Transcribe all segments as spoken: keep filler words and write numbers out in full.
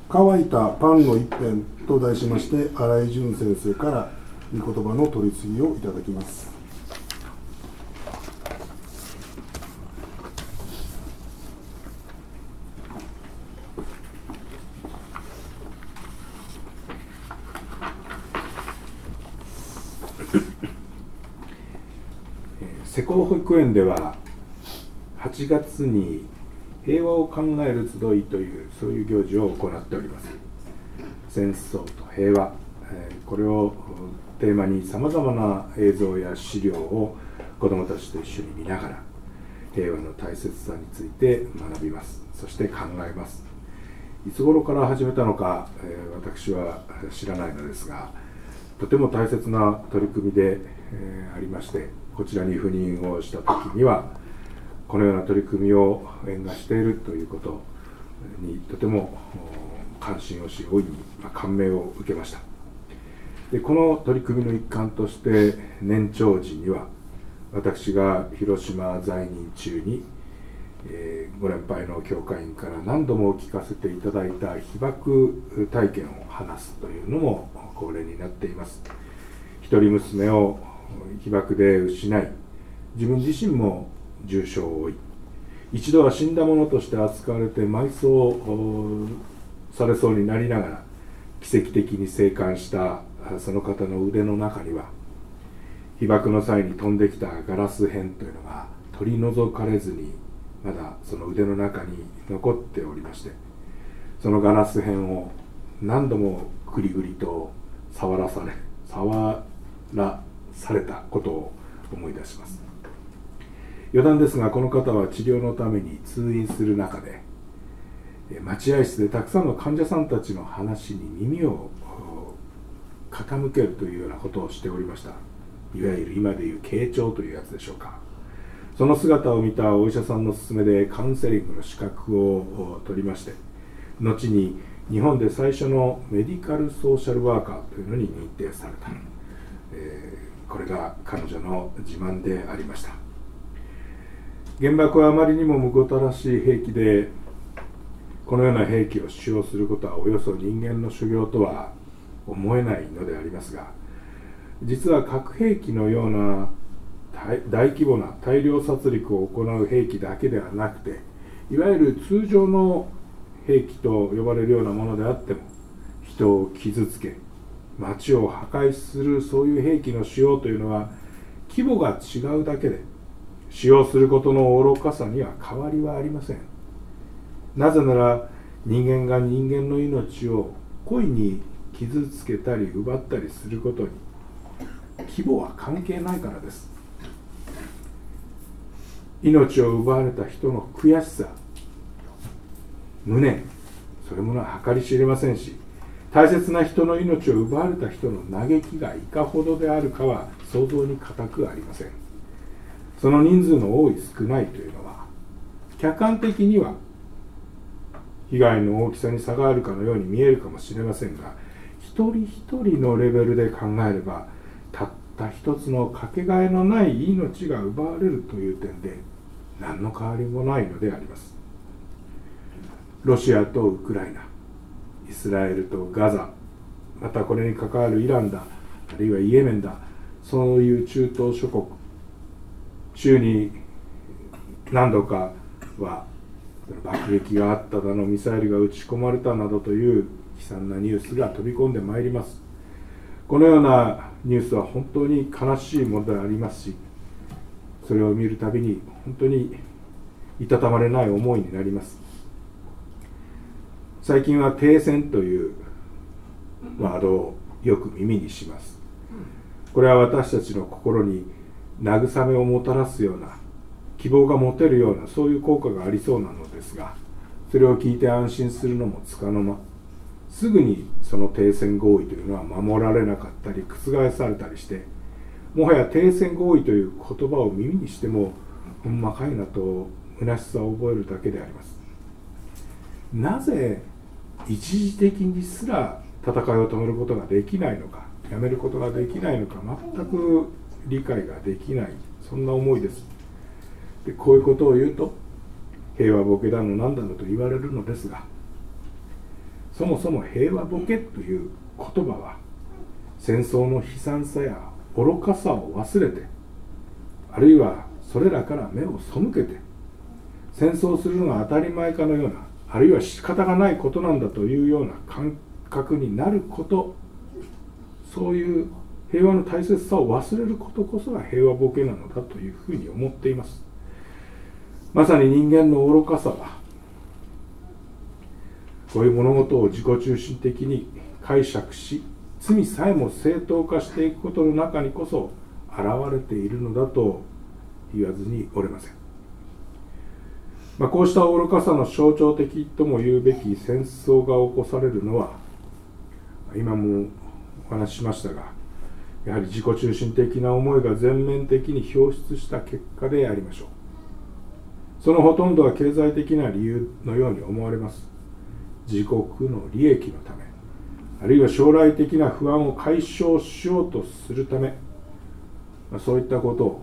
乾いたパンの一辺と題しまして、新井淳先生から御言葉の取り次ぎをいただきます。 施工保育園でははちがつに平和を考える集いというそういう行事を行っております。戦争と平和、これをテーマにさまざまな映像や資料を子どもたちと一緒に見ながら平和の大切さについて学びます。そして考えます。いつ頃から始めたのか、私は知らないのですが、とても大切な取り組みでありまして、こちらに赴任をした時にはこのような取り組みを縁がしているということにとても関心をし、大いに感銘を受けました。でこの取り組みの一環として年長時には私が広島在任中に、えー、ご年配の教会員から何度も聞かせていただいた被爆体験を話すというのも恒例になっています。一人娘を被爆で失い、自分自身も重傷を負い、一度は死んだものとして扱われて埋葬されそうになりながら奇跡的に生還したその方の腕の中には、被爆の際に飛んできたガラス片というのが取り除かれずにまだその腕の中に残っておりまして、そのガラス片を何度もぐりぐりと触らされ触らされたことを思い出します。余談ですが、この方は治療のために通院する中で、待合室でたくさんの患者さんたちの話に耳を傾けるというようなことをしておりました。いわゆる今でいう傾聴というやつでしょうか。その姿を見たお医者さんの勧めでカウンセリングの資格を取りまして、後に日本で最初のメディカルソーシャルワーカーというのに認定された、えーこれが彼女の自慢でありました。原爆はあまりにもむごたらしい兵器で、このような兵器を使用することはおよそ人間の修行とは思えないのでありますが、実は核兵器のような 大, 大規模な大量殺戮を行う兵器だけではなくて、いわゆる通常の兵器と呼ばれるようなものであっても、人を傷つけ町を破壊するそういう兵器の使用というのは規模が違うだけで、使用することの愚かさには変わりはありません。なぜなら人間が人間の命を故意に傷つけたり奪ったりすることに規模は関係ないからです。命を奪われた人の悔しさ、無念、それものは計り知れませんし、大切な人の命を奪われた人の嘆きがいかほどであるかは想像に難くありません。その人数の多い少ないというのは客観的には被害の大きさに差があるかのように見えるかもしれませんが、一人一人のレベルで考えればたった一つのかけがえのない命が奪われるという点で何の変わりもないのであります。ロシアとウクライナ、イスラエルとガザ、またこれに関わるイランだ、あるいはイエメンだ、そういう中東諸国、週に何度かは爆撃があっただの、ミサイルが撃ち込まれたなどという悲惨なニュースが飛び込んでまいります。このようなニュースは本当に悲しいものでありますし、それを見るたびに本当にいたたまれない思いになります。最近は停戦というワードをよく耳にします。これは私たちの心に慰めをもたらすような、希望が持てるような、そういう効果がありそうなのですが、それを聞いて安心するのもつかの間、すぐにその停戦合意というのは守られなかったり覆されたりして、もはや停戦合意という言葉を耳にしてもほんまかいなと虚しさを覚えるだけであります。なぜ一時的にすら戦いを止めることができないのか、やめることができないのか、全く理解ができない、そんな思いです。でこういうことを言うと平和ボケだのなんだのと言われるのですが、 そもそも平和ボケという言葉は戦争の悲惨さや愚かさを忘れて、あるいはそれらから目を背けて、戦争するのが当たり前かのような、あるいは仕方がないことなんだというような感覚になること、そういう平和の大切さを忘れることこそが平和ボケなのだというふうに思っています。まさに人間の愚かさは、こういう物事を自己中心的に解釈し、罪さえも正当化していくことの中にこそ現れているのだと言わずにおれません。まあ、こうした愚かさの象徴的とも言うべき戦争が起こされるのは、今もお話ししましたが、やはり自己中心的な思いが全面的に表出した結果でありましょう。そのほとんどは経済的な理由のように思われます。自国の利益のため、あるいは将来的な不安を解消しようとするため、まあ、そういったことを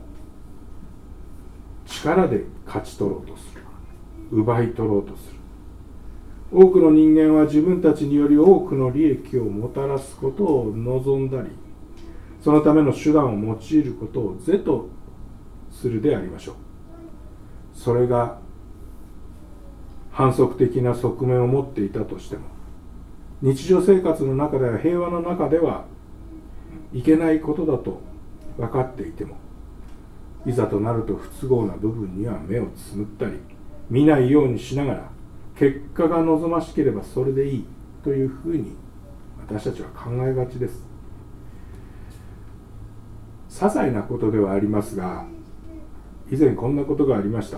力で勝ち取ろうとする、奪い取ろうとする。多くの人間は自分たちにより多くの利益をもたらすことを望んだり、そのための手段を用いることを是とするでありましょう。それが反則的な側面を持っていたとしても、日常生活の中では、平和の中ではいけないことだと分かっていても、いざとなると不都合な部分には目をつむったり、見ないようにしながら、結果が望ましければそれでいいというふうに私たちは考えがちです。些細なことではありますが、以前こんなことがありました。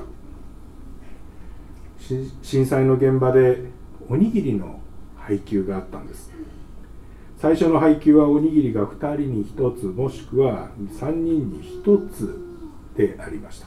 震災の現場でおにぎりの配給があったんです。最初の配給はおにぎりがふたりにひとつ、もしくはさんにんにひとつでありました。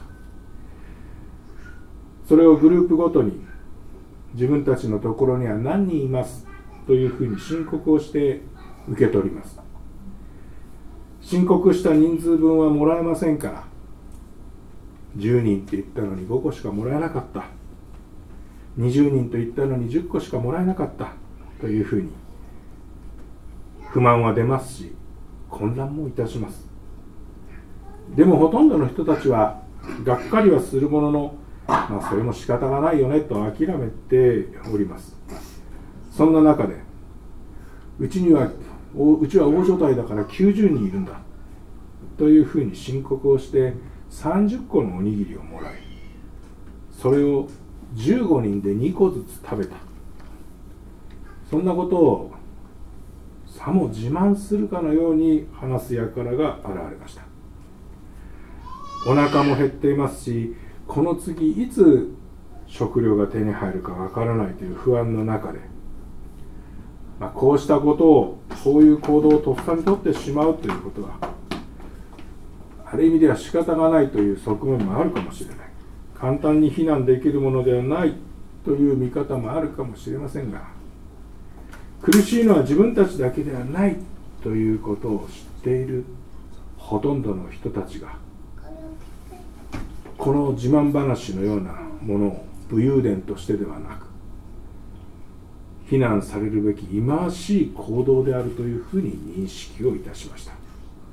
それをグループごとに、自分たちのところには何人いますというふうに申告をして受け取ります。申告した人数分はもらえませんから、じゅうにんって言ったのにごこしかもらえなかった、にじゅうにんと言ったのにじゅっこしかもらえなかったというふうに不満は出ますし、混乱もいたします。でもほとんどの人たちはがっかりはするものの、まあそれも仕方がないよねと諦めております。そんな中で、うちにはうちは大所帯だからきゅうじゅうにんいるんだというふうに申告をしてさんじゅっこのおにぎりをもらい、それをじゅうごにんでにこずつ食べた。そんなことをさも自慢するかのように話す輩が現れました。お腹も減っていますし、この次いつ食料が手に入るかわからないという不安の中で、まあ、こうしたことを、こういう行動をとっさにとってしまうということは、ある意味では仕方がないという側面もあるかもしれない。簡単に非難できるものではないという見方もあるかもしれませんが、苦しいのは自分たちだけではないということを知っているほとんどの人たちが、この自慢話のようなものを武勇伝としてではなく、非難されるべき忌まわしい行動であるというふうに認識をいたしました。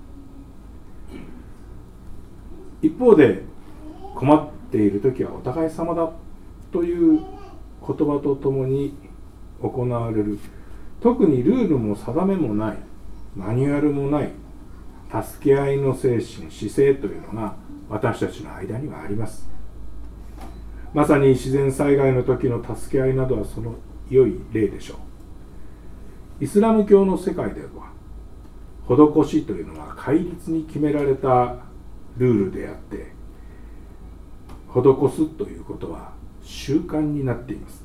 一方で、困っている時はお互い様だという言葉とともに行われる、特にルールも定めもない、マニュアルもない助け合いの精神、姿勢というのが私たちの間にはあります。まさに自然災害の時の助け合いなどはその良い例でしょう。イスラム教の世界では、施しというのは戒律に決められたルールであって、施すということは習慣になっています。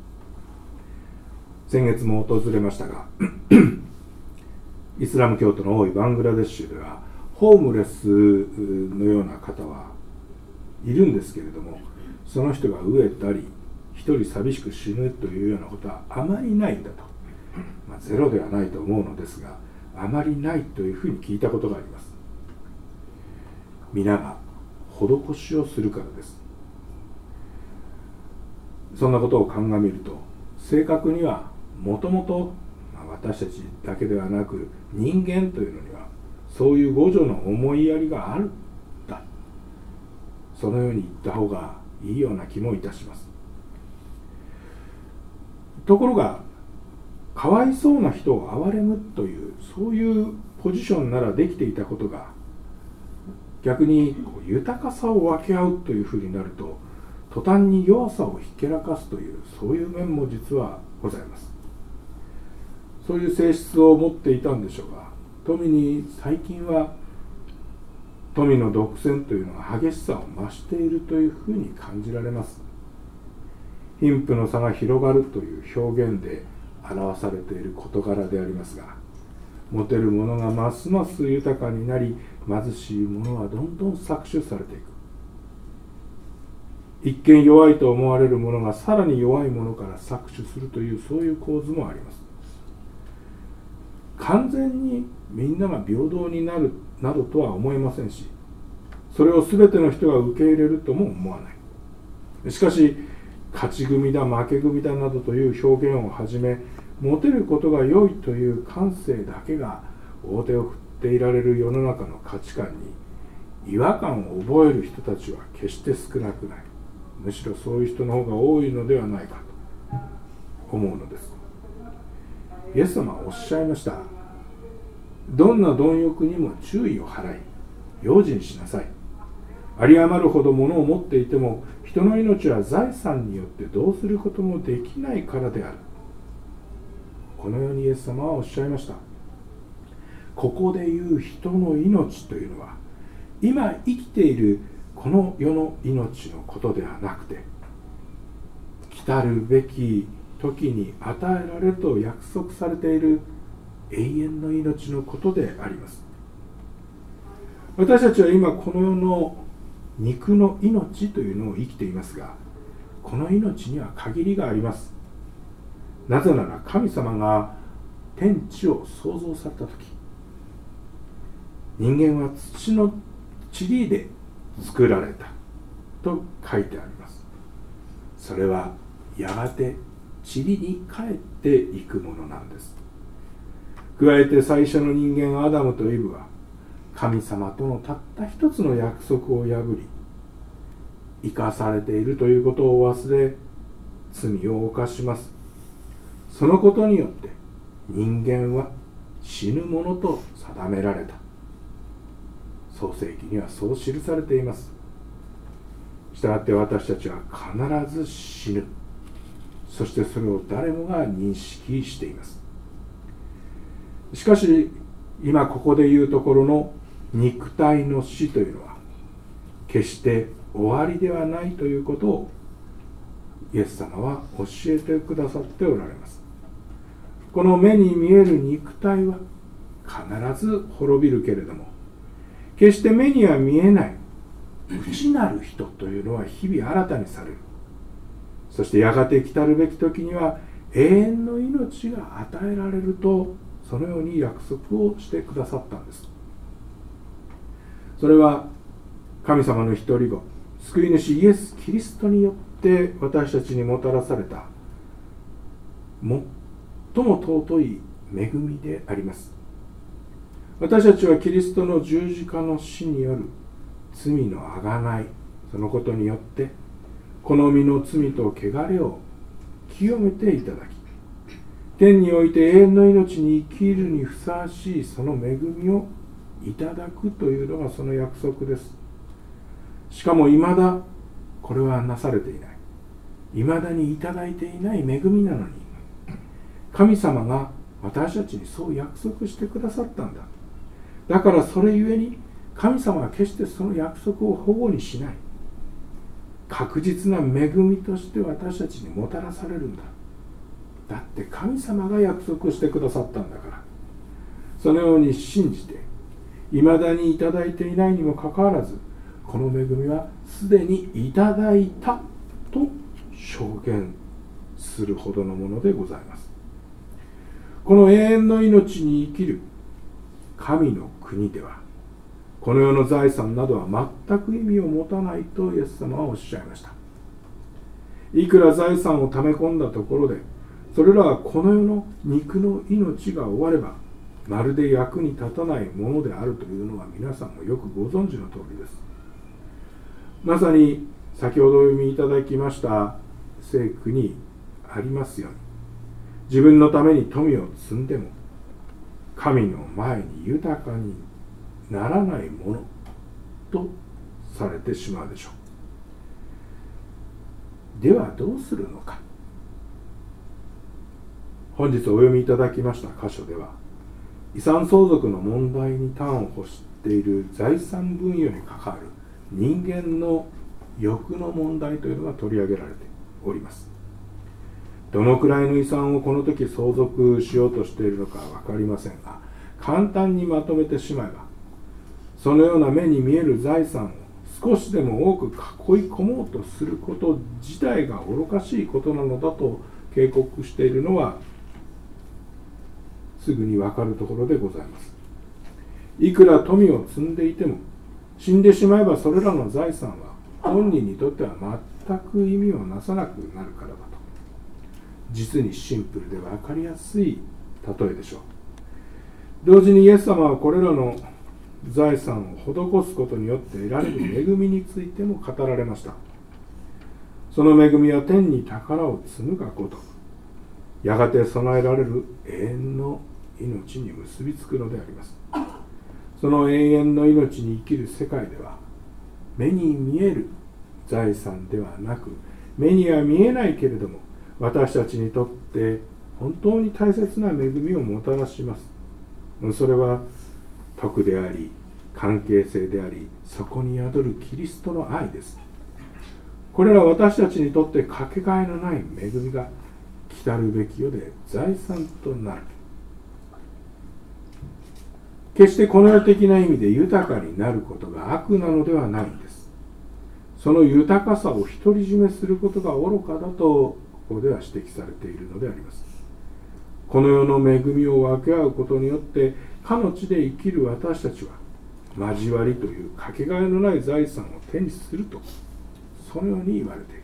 先月も訪れましたがイスラム教徒の多いバングラデシュではホームレスのような方はいるんですけれども、その人が飢えたり一人寂しく死ぬというようなことはあまりないんだと、まあ、ゼロではないと思うのですが、あまりないというふうに聞いたことがあります。皆が施しをするからです。そんなことを鑑みると、正確にはもともと私たちだけではなく人間というのにはそういう五条の思いやりがあるんだ、そのように言った方がいいような気もいたします。ところがかわいそうな人を憐れむというそういうポジションならできていたことが、逆に豊かさを分け合うというふうになると途端に弱さをひけらかすという、そういう面も実はございます。そういう性質を持っていたんでしょうが、富に最近は富の独占というのが激しさを増しているというふうに感じられます。貧富の差が広がるという表現で表されている事柄でありますが、持てる者がますます豊かになり、貧しい者はどんどん搾取されていく。一見弱いと思われる者がさらに弱い者から搾取するという、そういう構図もあります。完全にみんなが平等になるなどとは思えませんし、それを全ての人が受け入れるとも思わない。しかし勝ち組だ負け組だなどという表現をはじめ、持てることが良いという感性だけが大手を振っていられる世の中の価値観に違和感を覚える人たちは決して少なくない。むしろそういう人の方が多いのではないかと思うのです。イエス様はおっしゃいました。どんな貪欲にも注意を払い、用心しなさい。有り余るほど物を持っていても、人の命は財産によってどうすることもできないからである。このようにイエス様はおっしゃいました。ここで言う人の命というのは、今生きているこの世の命のことではなくて、来たるべき時に与えられると約束されている永遠の命のことであります。私たちは今この世の肉の命というのを生きていますが、この命には限りがあります。なぜなら神様が天地を創造されたとき、人間は土の塵で作られたと書いてあります。それはやがて塵に帰っていくものなんです。加えて最初の人間アダムとイブは神様とのたった一つの約束を破り、生かされているということを忘れ罪を犯します。そのことによって人間は死ぬものと定められた。創世記にはそう記されています。したがって私たちは必ず死ぬ。そしてそれを誰もが認識しています。しかし今ここで言うところの肉体の死というのは決して終わりではないということをイエス様は教えてくださっておられます。この目に見える肉体は必ず滅びるけれども、決して目には見えない内なる人というのは日々新たにされる。そしてやがて来たるべき時には永遠の命が与えられると、そのように約束をしてくださったんです。それは神様の一人子、救い主イエス・キリストによって私たちにもたらされた最も尊い恵みであります。私たちはキリストの十字架の死による罪の贖い、そのことによってこの身の罪と汚れを清めていただき、天において永遠の命に生きるにふさわしいその恵みをいただくというのがその約束です。しかもいまだこれはなされていない、いまだにいただいていない恵みなのに、神様が私たちにそう約束してくださったんだ。だからそれゆえに神様は決してその約束を反故にしない、確実な恵みとして私たちにもたらされるんだ。だって神様が約束してくださったんだから。そのように信じていまだにいただいていないにもかかわらず、この恵みはすでにいただいたと証言するほどのものでございます。この永遠の命に生きる神の国では、この世の財産などは全く意味を持たないとイエス様はおっしゃいました。いくら財産を溜め込んだところで、 それらはこの世の肉の命が終わればまるで役に立たないものであるというのは皆さんもよくご存知の通りです。まさに先ほどお読みいただきました聖句にありますように、自分のために富を積んでも神の前に豊かにならないものとされてしまうでしょう。ではどうするのか。本日お読みいただきました箇所では、遺産相続の問題に端を発している財産分与に関わる人間の欲の問題というのが取り上げられております。どのくらいの遺産をこの時相続しようとしているのかは分かりませんが、簡単にまとめてしまえば、そのような目に見える財産を少しでも多く囲い込もうとすること自体が愚かしいことなのだと警告しているのはすぐに分かるところでございます。いくら富を積んでいても、死んでしまえばそれらの財産は本人にとっては全く意味をなさなくなるからだと、実にシンプルで分かりやすい例えでしょう。同時にイエス様はこれらの財産を施すことによって得られる恵みについても語られました。その恵みは天に宝を積むがごとく、やがて備えられる永遠の命に結びつくのであります。その永遠の命に生きる世界では、目に見える財産ではなく、目には見えないけれども私たちにとって本当に大切な恵みをもたらします。それは徳であり、関係性であり、そこに宿るキリストの愛です。これら私たちにとってかけがえのない恵みが来たるべき世で財産となる。決してこの世的な意味で豊かになることが悪なのではないんです。その豊かさを独り占めすることが愚かだとここでは指摘されているのであります。この世の恵みを分け合うことによってかの地で生きる私たちは交わりというかけがえのない財産を手にすると、そのように言われている。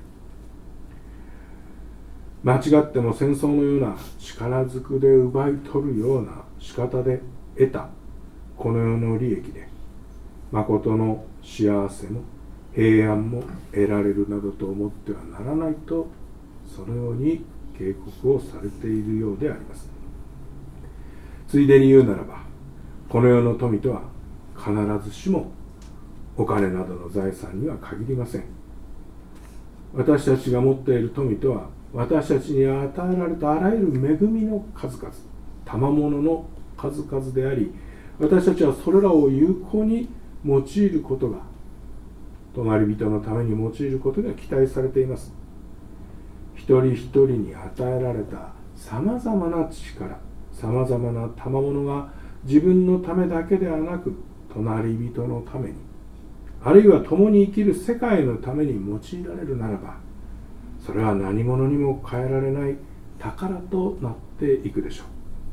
間違っても戦争のような力ずくで奪い取るような仕方で得たこの世の利益で誠の幸せも平安も得られるなどと思ってはならないと、そのように警告をされているようであります。ついでに言うならば、この世の富とは必ずしもお金などの財産には限りません。私たちが持っている富とは、私たちに与えられたあらゆる恵みの数々、賜物の数々であり、私たちはそれらを有効に用いることが、隣人のために用いることが期待されています。一人一人に与えられたさまざまな力、さまざまな賜物が自分のためだけではなく、隣人のために、あるいは共に生きる世界のために用いられるならば、それは何者にも変えられない宝となっていくでしょ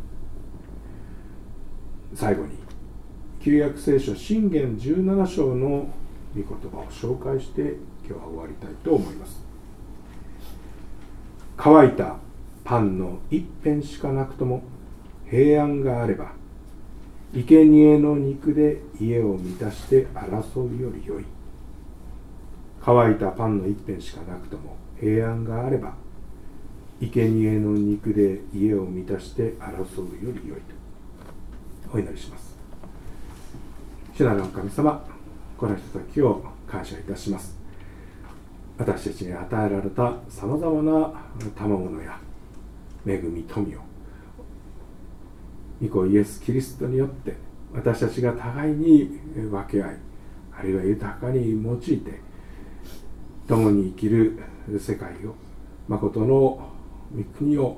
う。最後に、旧約聖書箴言じゅうなな章の御言葉を紹介して今日は終わりたいと思います。乾いたパンの一片しかなくとも平安があれば、生贄の肉で家を満たして争うよりよい。乾いたパンの一片しかなくとも平安があれば、生贄の肉で家を満たして争うよりよいとお祈りします。主なる神様、このひとときを感謝いたします。私たちに与えられたさまざまな賜物や恵み富を御子イエス・キリストによって私たちが互いに分け合い、あるいは豊かに用いて共に生きる世界を、誠の御国を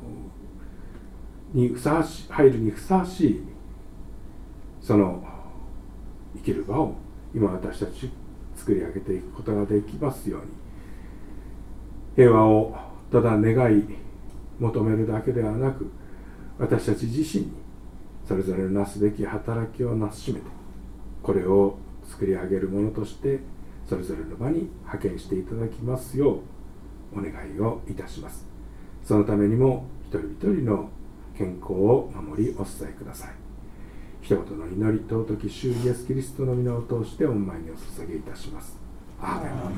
にふさわしい入るにふさわしいその生きる場を今私たち作り上げていくことができますように、平和をただ願い求めるだけではなく、私たち自身にそれぞれのなすべき働きをなすしめて、これを作り上げるものとしてそれぞれの場に派遣していただきますようお願いをいたします。 そのためにも一人一人の健康を守りお伝えください。一言の祈り、尊き主イエスキリストの皆を通して御前にお捧げいたします。アーメン。